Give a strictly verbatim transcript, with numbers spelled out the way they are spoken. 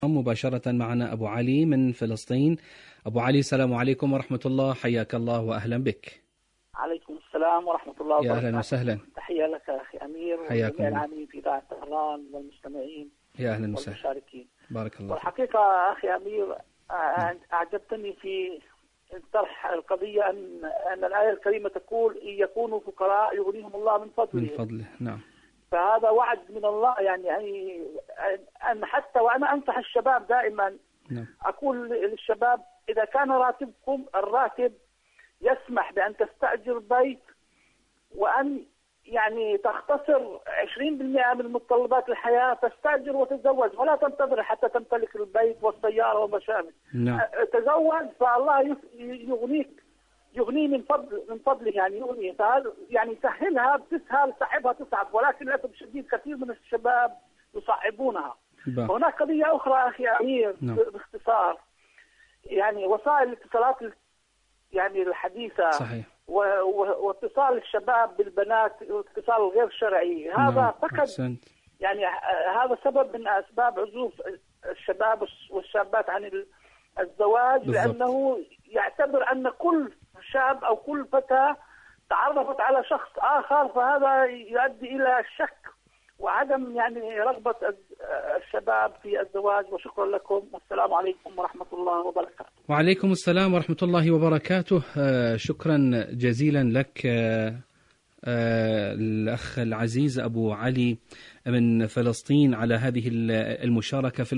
مباشرة معنا أبو علي من فلسطين. أبو علي، السلام عليكم ورحمة الله، حياك الله وأهلا بك. عليكم السلام ورحمة الله وبركاته. يا أهلا وسهلا. تحية لك أخي أمير وجميع العاملين في إذاعة طهران والمستمعين يا أهلا وسهلا والمشاركين. بارك الله. والحقيقة أخي أمير أعجبتني في طرح القضية أن أن الآية الكريمة تقول إن يكونوا فقراء يغنيهم الله من فضله. من فضله، نعم. فهذا وعد من الله، يعني يعني أن حتى وأنا أنصح الشباب دائما، نعم. أقول للشباب إذا كان راتبكم الراتب يسمح بأن تستأجر بيت وأن يعني تختصر عشرين بالمئة من متطلبات الحياة، تستأجر وتتزوج ولا تنتظر حتى تمتلك البيت والسيارة وما شابه. نعم. تزوج فالله يغنيك، يغني من فضل من فضله، يعني يغني. فهذا يعني سهلها بتسهل، صعبها تصعب، ولكن للأسف الشديد كثير من الشباب يصعبونها. با. هناك قضية أخرى أخي أمير، نعم. باختصار، يعني وسائل الاتصالات يعني الحديثة، صحيح. واتصال الشباب بالبنات، الاتصال الغير شرعي، هذا نعم. فقد أحسنت. يعني هذا سبب من أسباب عزوف الشباب والشابات عن الزواج. بالضبط. لأنه يعتبر أن كل شاب أو كل فتاة تعرفت على شخص آخر، فهذا يؤدي إلى الشك وعدم يعني رغبة الشباب في الزواج. وشكرا لكم، والسلام عليكم ورحمة الله وبركاته. وعليكم السلام ورحمة الله وبركاته. آه شكرا جزيلا لك آه آه الأخ العزيز أبو علي من فلسطين على هذه المشاركة في